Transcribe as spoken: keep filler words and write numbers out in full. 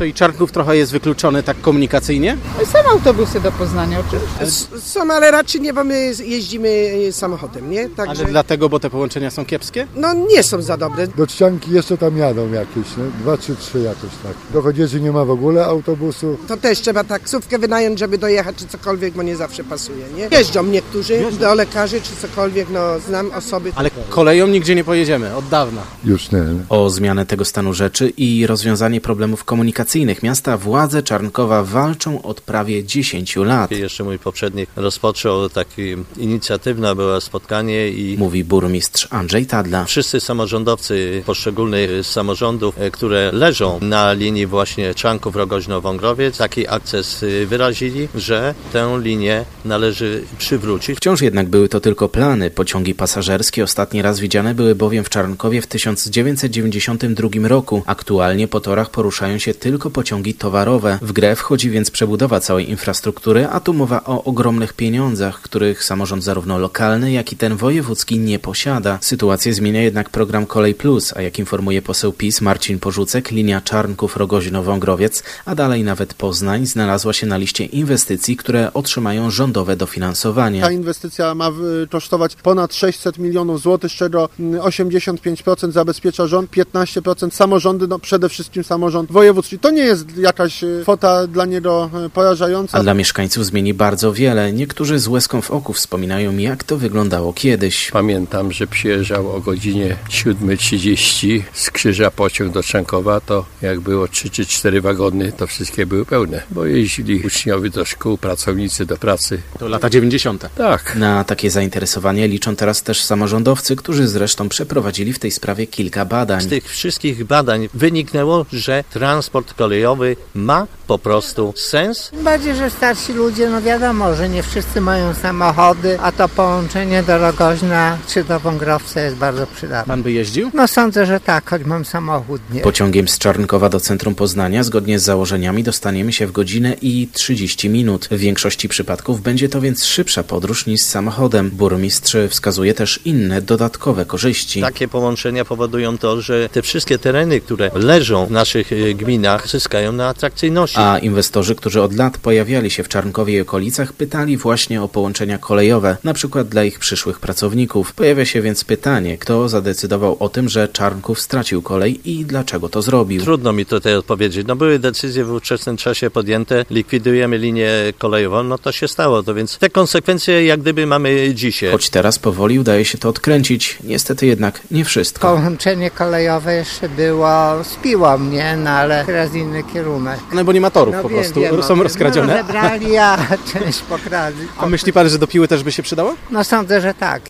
to i Czarnków trochę jest wykluczony tak komunikacyjnie? Są autobusy do Poznania oczywiście. S- Są, ale raczej nie, bo my jeździmy samochodem, nie? Także... Ale dlatego, bo te połączenia są kiepskie? No nie są za dobre. Do Trzcianki jeszcze tam jadą jakieś, no, dwa czy trzy jakoś tak. Do Chodzieży nie ma w ogóle autobusu. To też trzeba taksówkę wynająć, żeby dojechać czy cokolwiek, bo nie zawsze pasuje, nie? Jeżdżą niektórzy Jeżdżą. do lekarzy czy cokolwiek, no znam osoby. Ale koleją nigdzie nie pojedziemy, od dawna. Już nie. O zmianę tego stanu rzeczy i rozwiązanie problemów komunikacyjnych miasta władze Czarnkowa walczą od prawie dziesięciu lat. Jeszcze mój poprzednik rozpoczął takie inicjatywne było spotkanie i mówi burmistrz Andrzej Tadla. Wszyscy samorządowcy poszczególnych samorządów, które leżą na linii właśnie Czarnków-Rogoźno-Wągrowiec, taki akces wyrazili, że tę linię należy przywrócić. Wciąż jednak były to tylko plany. Pociągi pasażerskie ostatni raz widziane były bowiem w Czarnkowie w tysiąc dziewięćset dziewięćdziesiątym drugim roku. Aktualnie po torach poruszają się tylko pociągi towarowe. W grę wchodzi więc przebudowa całej infrastruktury, a tu mowa o ogromnych pieniądzach, których samorząd zarówno lokalny, jak i ten wojewódzki nie posiada. Sytuację zmienia jednak program Kolej Plus, a jak informuje poseł PiS Marcin Porzucek, linia Czarnków-Rogoźno-Wągrowiec, a dalej nawet Poznań znalazła się na liście inwestycji, które otrzymają rządowe dofinansowanie. Ta inwestycja ma kosztować ponad sześćset milionów złotych, z czego osiemdziesiąt pięć procent zabezpiecza rząd, piętnaście procent samorządy, no przede wszystkim samorząd wojewódzki. To nie jest jakaś kwota dla niego porażająca. A dla mieszkańców zmieni bardzo wiele. Niektórzy z łezką w oku wspominają, jak to wyglądało kiedyś. Pamiętam, że przyjeżdżał o godzinie siódma trzydzieści z Krzyża pociąg do Czarnkowa, to jak było trzy czy cztery wagony, to wszystkie były pełne, bo jeździli uczniowie do szkół, pracownicy do pracy. To lata dziewięćdziesiąte. Tak. Na takie zainteresowanie liczą teraz też samorządowcy, którzy zresztą przeprowadzili w tej sprawie kilka badań. Z tych wszystkich badań wyniknęło, że transport kolejowy ma po prostu sens. Tym bardziej, że starsi ludzie, no wiadomo, że nie wszyscy mają samochody, a to połączenie do Rogoźna czy do Wągrowca jest bardzo przydatne. Pan by jeździł? No sądzę, że tak, choć mam samochód, nie? Pociągiem z Czarnkowa do centrum Poznania zgodnie z założeniami dostaniemy się w godzinę i trzydzieści minut. W większości przypadków będzie to więc szybsza podróż niż samochodem. Burmistrz wskazuje też inne dodatkowe korzyści. Takie połączenia powodują to, że te wszystkie tereny, które leżą w naszych gminach, zyskają na atrakcyjności. A inwestorzy, którzy od lat pojawiali się w Czarnkowie i okolicach, pytali właśnie o połączenia kolejowe, na przykład dla ich przyszłych pracowników. Pojawia się więc pytanie, kto zadecydował o tym, że Czarnków stracił kolej i dlaczego to zrobił. Trudno mi tutaj odpowiedzieć. No były decyzje w ówczesnym czasie podjęte, likwidujemy linię kolejową, no to się stało. To więc te konsekwencje jak gdyby mamy dzisiaj. Choć teraz powoli udaje się to odkręcić, niestety jednak nie wszystko. Połączenie kolejowe jeszcze było z Piłą, nie? No ale teraz inny kierunek. No bo nie ma torów no, po wiem, prostu, wiem, są rozkradzione. No, zebrali, a część pokradli. A myśli pan, że do Piły też by się przydało? No sądzę, że tak.